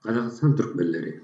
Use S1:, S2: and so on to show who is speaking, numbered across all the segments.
S1: Kazakistan Türkmenleri.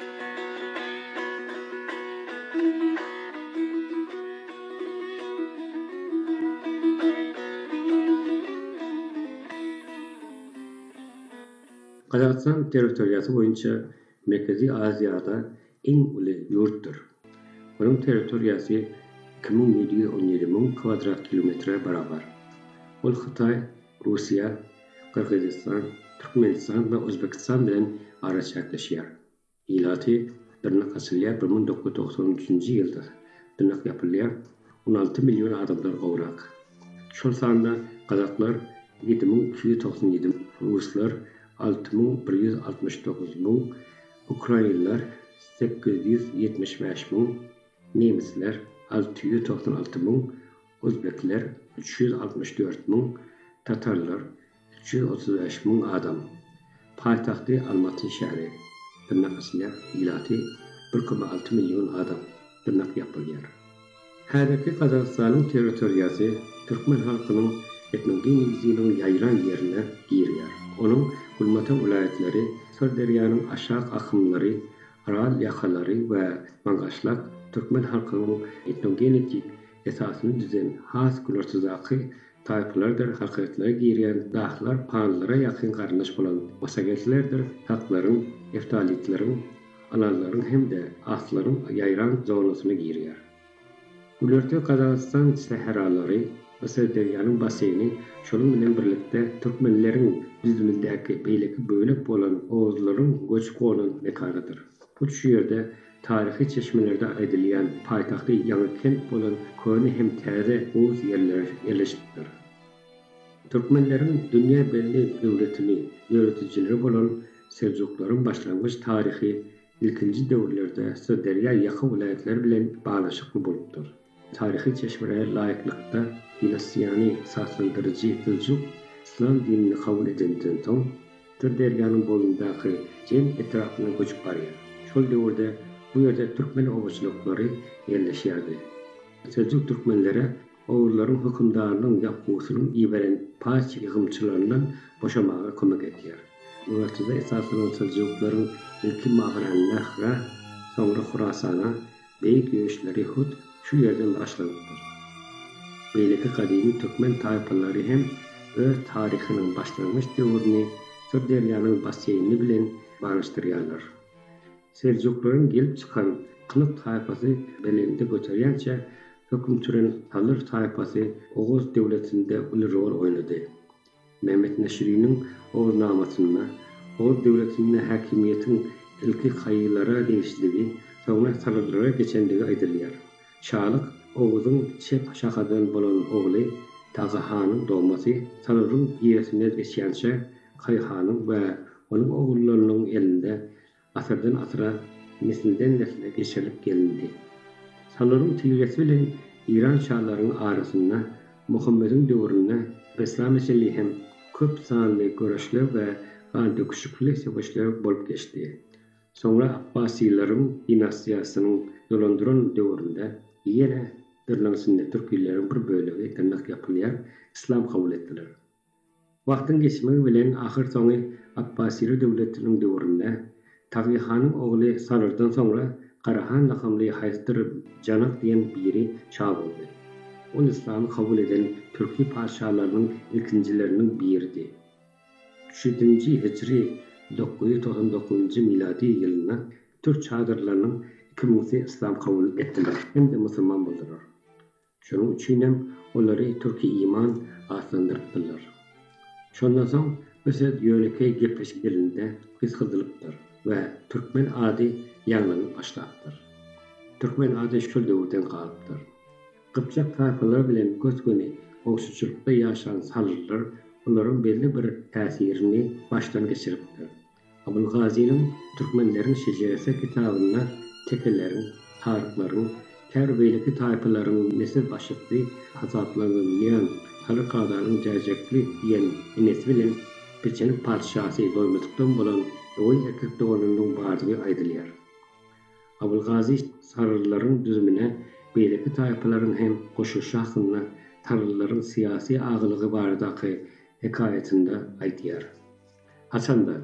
S1: Kazakistan territoriyası boyunca Merkezi Asya'da en ulu yurttur. Onun territoriyası 2717 kvadrat kilometre barabar. Ol Xitay, Rusya, Kırgızistan, Türkmenistan ve Özbekistan bilen araçaklaşıyor. İlati Dırnak asılya 1993 yılda dırnak yapılıyor. 16 milyon adamlar gowrak. Şol sanda Kazaklar 7297, Ruslar 6169 bin, Ukraynalılar 875 bin, Nemisler 696 bin, Özbekler 364 bin, Tatarlar 335 bin adam. Paytaxtı Almatı şehri. Dırnak asılya ilati 1,6 milyon adam dırnak yapılıyor. Häzirki Kazakistan'ın territoriyası Türkmen halkının etnogeniziğinin yayılan yerine giriyor. Onun gulmatan vilayetleri, Sırdaryanın aşağı akımları, Aral yakaları ve Mangaşlak Türkmen halkının etnogenetik esasını düzen has kulortuzakı tayfalardır, hakikatlere giriyen dağlar, panlara yakın karınış bulan masagetlerdir, halkların, eftalitlerin, analarının hem de asların yayılan zonasını giriyor. Gülörtü Kazakistan saharaları ve Sırdaryanın baseyni şolun bilen birlikte Türkmenlerin düzümündeki beyleki bölük bolan oğuzların göç konan mekanıdır. Bu şu yerde tarihi çeşmelerde edilen paytaxtı Yanıkent bolan köni hem täze oğuz yerleri yerleşikdir. Türkmenlerin dünya belli devletini yöneticileri bolan Selçukluların başlangıç tarihi ilkinci dövrlerde Sırdarya yakın vilayetler bilen bağlaşıklı bolupdur. Tarihi çeşmelere layıklıkta dinastiyani saslandırıcı Selçuk İslam dinini kabul edildiğinden soň Sırdaryanın boyundaki cem etrafına göçüp barýar. Şol döwürde bu ýerde Türkmen owaçylykları yerleşýärdi. Selçuk Türkmenleri Oğuzların hükümdarının yapgısynyň iberen paç ýygymçylaryndan boşamaga kömek etýär. Ýurtda esaslanan Selçukluların ilki Magran Nahra, soňra Xurasana, beýik ýöýüşleri hut şu ýerden başlanýar. Beýleki kadymy Türkmen taýpalary hem öz taryhynyň başlangyç döwrüni Sırdaryanın baseýni bilen bagyşdyrýarlar. Selçukluların gelip çıkan Kınık taýpasy belinde göçerýänçe hüküm süren Talar taýpasy Oğuz devletinde uly rol oýnady. Mehmet Neşri'nin Oğuz namasyna, Oğuz devletinde hakimiýetiň ilki haýylara değişdigi, soňra Talarlara geçendigi aýdylýar. Şalyk Oğuz'un çep şahadan bolan ogly Tağahanyň dogmasy Talarryň ýeresine geçýänçe Kayhanyň we onuň oglullarynyň elinde asyrdan asyra nesilden nesile geçirilip gelindi. Talarryň tigresi bilen İran şahlarynyň arasynda Muhammed'in döwründe İslam meseleleri hem köp sanly görüşler we gan döküşükli savaşlar bolup geçdi. Soňra Abbasiýlaryň dinastiýasynyň dolandyran döwründe ýene Dırnak sünnet Türkmenleriň bir bölegi dırnak yapylýar, İslam kabul etdiler. Wagtyň geçmegi bilen ahyr soňy Abbasiýlar döwletiniň döwründe Tağihanyň ogly Sarardan soňra Karahan lakamly Haýsdyr Janak diýen biri çağ boldy. Ol İslamy kabul eden Türki paşalarynyň ilkinjileriniň biridi. 3-nji hicri 999 miladi ýylyna Türk çadırlarynyň 2000 İslam kabul etdiler. Hem de musulman boldylar. Şonuň üçinem olary Türki iman aslandyrypdylar. Şondan soň mesela ýönekey gepleşiklerinde kysgyzylypdyr we Türkmen ady ýanlanyp başlapdyr. Türkmen ady şol döwürden galypdyr. Kıpçak taýpalar bilen göçgeni oňşuçylykda ýaşaýan salyrlar olaryň belli bir täsirini başdan geçiripdir. Abulgazi'nin Türkmenlerin şeceresi kitabında tekelerin, tarıkların, terbiyelik taýpaların nesil başypdy hasaplanýan Talar kadaryň jajekli diýen enes bilen Peçen padşahsy doýmuşykdan bolan oý erkek doğananyň bardygy aýdylýar. Abulgazi sarırlaryň düzümine beýleki taýpalaryň hem goşuşy hakynda tarlaryň siyasi agylygy baradaky hekaýetinde aýdýar. Haçanda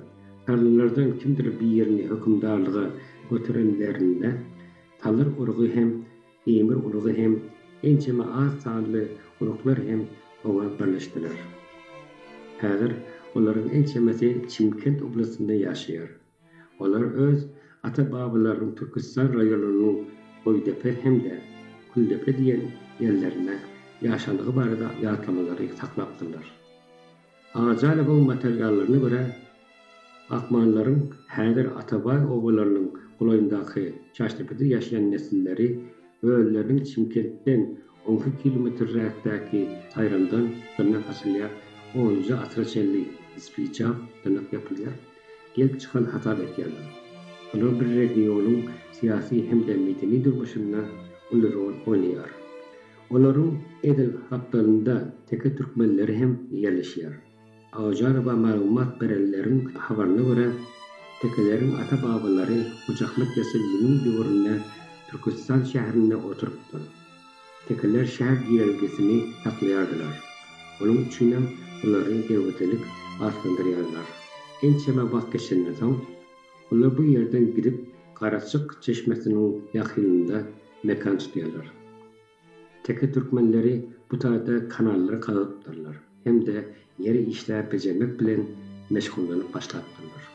S1: Tarlalardan kimdir bir yerini hükümdarlığa götürenlerinde talır urugu hem, emir urugu hem, ençeme az sanlı uruklar hem ona birleştiler. Häzir olaryň ençemesi Çimkent oblastynda ýaşaýar. Olar öz ata-babalarynyň Türkistan raýonynyň Goýdepe hemde Küldepe diýen ýerlerine ýaşandygy barada ýatlamalary saklapdylar. Ajaly bu materiallaryna görä Akmanlaryň häzir Atabay oglarynyň gulaýyndaky Çaştepe'de ýaşaýan nesilleri öýleriniň Çimkentden 10 kilometrräkdäki Taýrandan döne hasylýar 10-njy asrçelli ispiçap dönek ýapylýar. Gelip çykan hatap etýärler. Olar bir regionyň syýasy hemde medeni durmuşynda uly rol oýnaýar. Olaryň edil hapdalynda teke türkmenleri hem ýerleşýär. Ajar we maglumat berenleriň habaryna görä tekeleriň ata-babalary ujaklyk ýasaýynyň döwründe Türkistan şäherinde oturupdy. Tekeler şäher giýergesini saklaýardylar. Onuň üçin olary dewletlik aslandyrýarlar. Ençeme wagt geçenden soň olar bu ýerden gidip Garaçyk çeşmesiniň ýakynynda mekan tutýarlar. Teke türkmenleri bu taýda kanallary kazypdyrlar. Hemde ýeri işläp bejermek bilen meşgullanyp başlapdylar.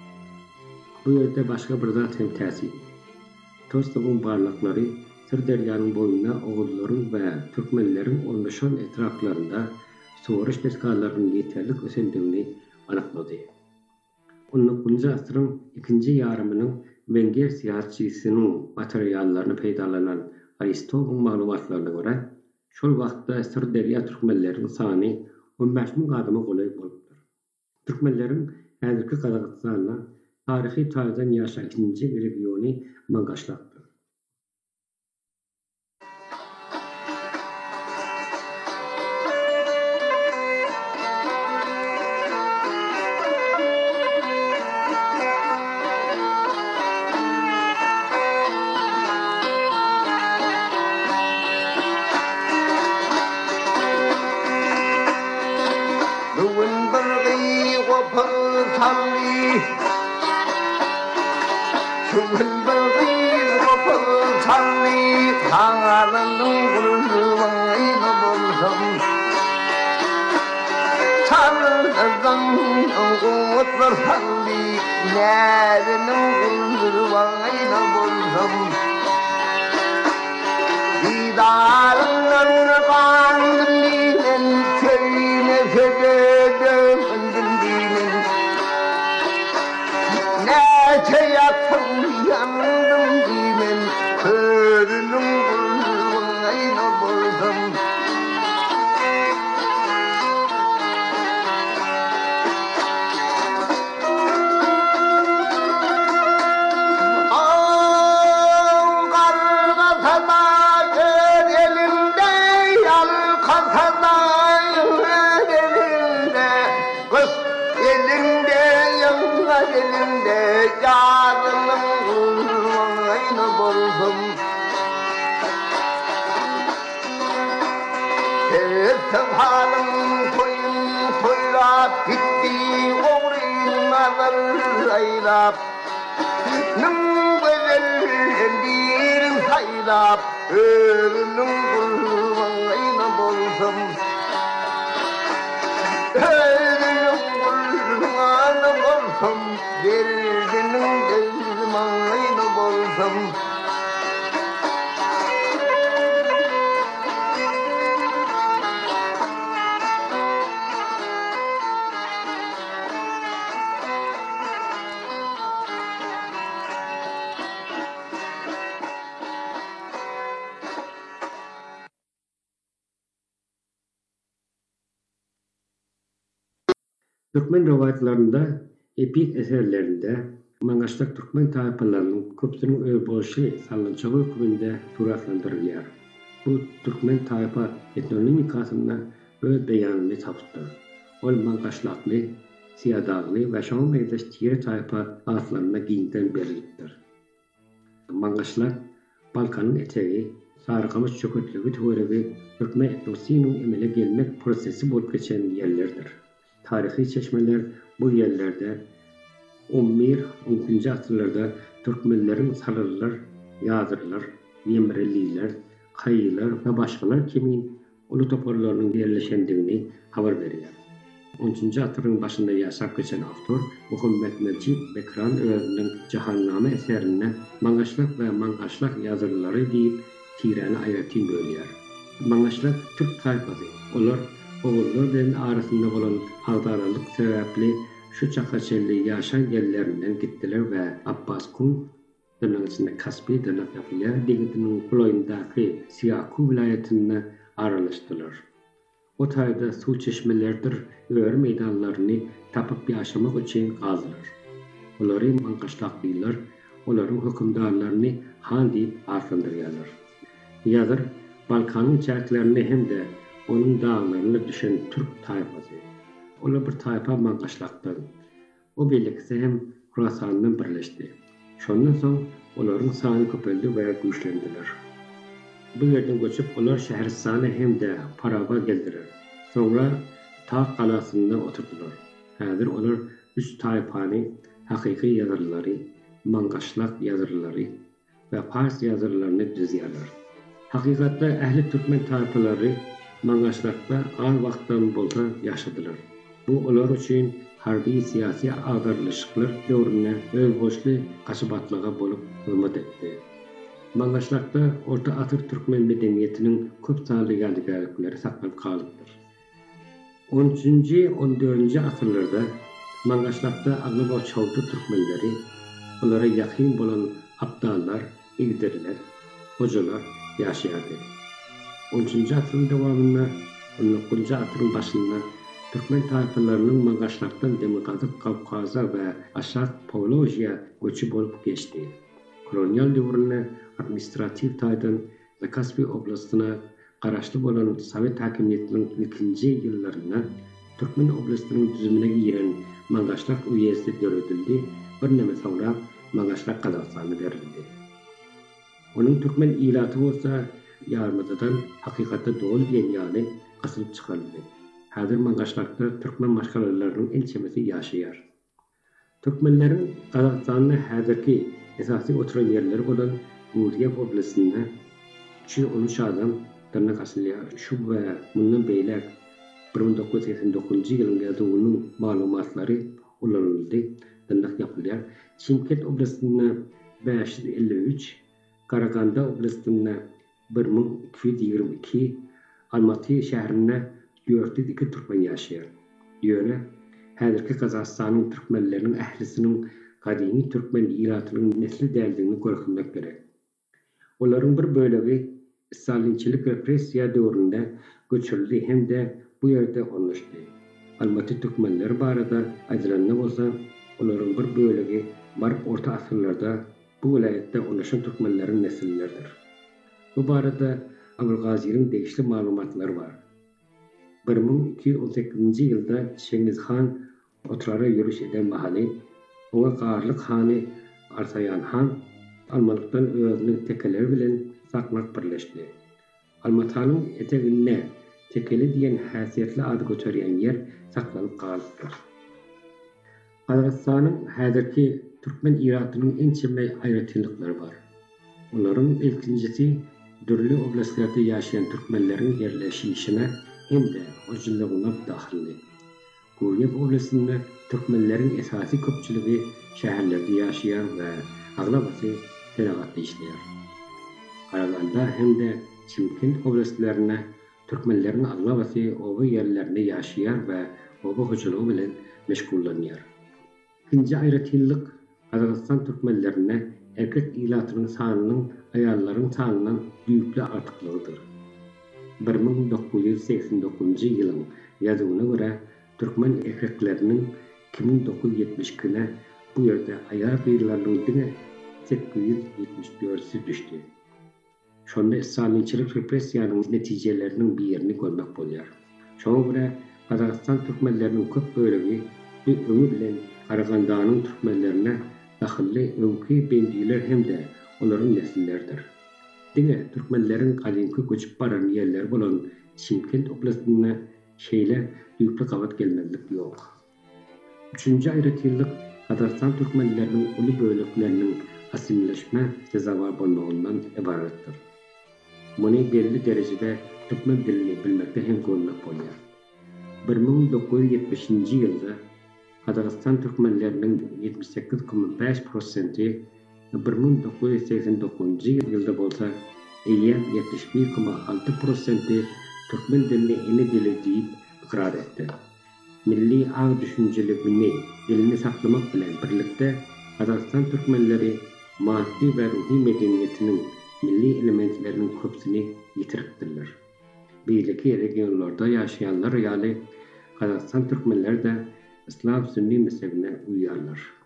S1: Bu ýerde başga bir zat hem täsir. Tostuň barlaklary Sirderýanyň boýuna oglaryň we türkmenleriň olmuşan etraplarynda soğuruş peskarlarının yeterlik ösendigini anaklady. 19-njy asyryň ikinji ýarymynyň Wenger siýasatçysynyň materiallaryny peýdalanan Aristoteľyň maglumatlaryna görä, şol wagtda Sirderýa türkmenleriniň sany 15.000 adama golay bolupdyr. Türkmenleriň häzirki Kazakstanyna taryhy taýdan ýaşaýan ikinji regiony Mangaşlakdyr. Türkmen rewayatlarynda, epik eserlerinde Mangaşlak Türkmen taýpalarynyň köpsiniň öý bolşy sallançagy hüküminde suratlandyrylýar. Bu Türkmen taýpa etnonimikasyna öz beýanyny tapdy. Ol Mangaşlakly, Siýadagly we şoň meýleş diýer taýpa atlaryna giňden berilipdir. Mangaşlar Balkanyň etegi, Sarıkamış çökütlügi töweregi Türkmen etnosynyň emele gelmek prosesi bolup geçen ýerlerdir. Tarihi çeşmeler bu yerlerde 11-12 asırlarda Türkmenlerin sarırlar, yazırlar, yemirliler, kayılar ve başkalar kimin ulu toparlarının yerleşendiğini haber veriyor. 13. asırın başında yaşap geçen autor Muhammed Necip Bekran özünün Cahanname eserine Mangaşlak ve Mangaşlak yazırları deyip tirani ayretini bölüyor. Mangaşlak Türk tayfası. Olar oğullar bilen arasında bolan agdaralyk sebäpli şu çakaçelli yaşan yerlerinden gittiler ve Abbas Kun dönem içinde Kaspi dönem yapıya digitinin kuloyundaki Siyaku vilayetine aralaştılar. O tayda su çeşmelerdir öğür meydanlarını tapıp yaşamak için kazdılar. Onları mangaşlaklıylar, onların hükümdarlarını han deyip arfındırıyorlar. Yazır, Balkanın çerklerini hem de onun dağlarına düşen Türk tayfası. Ola bir tayfa mangaşlaktan. O birlikte hem Khurasan'dan birleşti. Şondan soň onların sany köpeldi ve güçlendiler. Bu yerden göçüp onlar Şehristan'a hem de Paraba geldiler. Sonra Ta kalasında oturdular. Häzir olar 3 tayfany hakiki yazarları, mangaşlak yazarları ve Fars yazarlarını düzýärler. Hakykatda ähli Türkmen tayfaları mangaşlakda az wagtdan bolsa ýaşadylar. Bu olar üçin harbi siyasi agdarlyşyklar döwrüne öz boşly gaçybatlyga bolup hürmet etdi. Mangaşlakda Orta Asır Türkmen medeniýetiniň köp sanly ýadigarlykları saklanyp kalypdyr. 13-14 asırlarda Mangaşlakda aglyba çowdu Türkmenleri, olara ýakyn bolan abdallar, igderler, hojalar ýaşaýardy. 13-nji asryň dowamında 19-njy asryň başynda Türkmen tayfalarynyň Mangaşlakdan Demokratik Kavkaza we Aşak Powolojiýa göçü bolup geçdi. Kolonial döwrüne administrativ taýdan Kaspi oblastyna garaşly bolan Sowet hakimiýetiniň ilkinji ýyllaryna Türkmen oblastynyň düzümine giren Mangaşlak uyesi döredildi, bir näme soňra Mangaşlak Kazakstana berildi. Onun Türkmen ilaty bolsa ýarmydan hakykatda dol diýen ýaly gasylyp çykaryldy. Häzir Mangaşlakda Türkmen maşgalalarynyň ilçemesi ýaşaýar. Türkmenleriň Kazakstanyň häzirki esasy oturan ýerleri bolan Guriýew oblastyna 313 adam tırnak asylya şu we mundan beýler 1989-njy ýylyň ýazynyň maglumatlary ulanyldy, tırnak ýapylýar. Çimkent oblastyna 553, Karaganda oblastyna 1222, Almaty şäherine 402 Türkmen ýaşaýar. Ýöne häzirki Kazakstanyň türkmenleriniň ählisiniň kadymy Türkmen ýylatynyň nesli däldigini görmek gerek. Olaryň bir bölegi Stalinçilik repressiýa döwründe göçürildi hem de bu ýerde ornaşdy. Almaty türkmenleri barada aýdylanda bolsa, olaryň bir bölegi barp orta asyrlarda bu vilayetde ornaşan türkmenleriň nesillerdir. Bu barada Abulgaziryň degişli maglumatlary bar. 1218-nji ýylda Çengizhan oturara ýürüş eden mahaly, oňa garlyk hany Arsayan han Almanlykdan özüniň tekeleri bilen sakmak birleşdi. Almatanyň eteginde tekeli diýen häsiýetli ad göterýän ýer saklanyp galypdyr. Kazakstanyň häzirki Türkmen ýuratynyň ençeme aýratynlyklary bar. Olaryň ilkinjisi dürli oblastlarda ýaşaýan türkmenleriň ýerleşişine hem de hojalygyna dahildi. Guriýew oblastynda türkmenleriň esasy köpçüligi şäherlerde ýaşaýar we aglabasy seragatda işleýär. Karaganda hem de Çimkent oblastlaryna türkmenleriň aglabasy oba ýerlerinde ýaşaýar we oba hojalygy bilen meşgullanýar. İkinji aýratynlyk Kazakistan türkmenlerine erkek ýylatynyň sanynyň aýallaryň sanynyň düýpli artyklygydyr. 1989-njy ýylyň ýazygyna görä türkmen erkekleriniň 2972-ne bu ýerde aýal gyýlarynyň diňe 874-si düşdi. Şonda Stalinçilik repressiýanyň netijeleriniň birini görmek bolýar. Şoňa görä Kazakistan türkmenleriniň köp bölegi öňü bilen Karagandanyň türkmenlerine dahilli öňki bendiler hem de olaryň nesillerdir. Diňe türkmenleriň galynky göçüp baran ýerleri bolan Çimkent oblastyna şeýle ýüklü gabat gelmezlik ýok. Üçüncü aýratynlyk Kazakistan Türkmenlerinin ulu bölüklerinin asimleşme tezahür bolmağından ibarettir. Bunu belli derecede Türkmen dilini bilmekte hem kolaylık bolýar. 1970 ýylda Kazakistan Türkmenlerinin 78,5%, 1989 ýylda bolsa eýen 71,6% Türkmen dilini ene dili diýip ikrar etdi. Milli ağ düşünceligini, dilini saklamak bilen birlikde Kazakistan Türkmenleri maddi ve ruhi medeniyetinin milli elementlerinin köpsini yitiripdirler. Beýleki regionlarda ýaşaýanlar ýaly Kazakistan Türkmenleri de İslam Sünni mezhebine uýýarlar.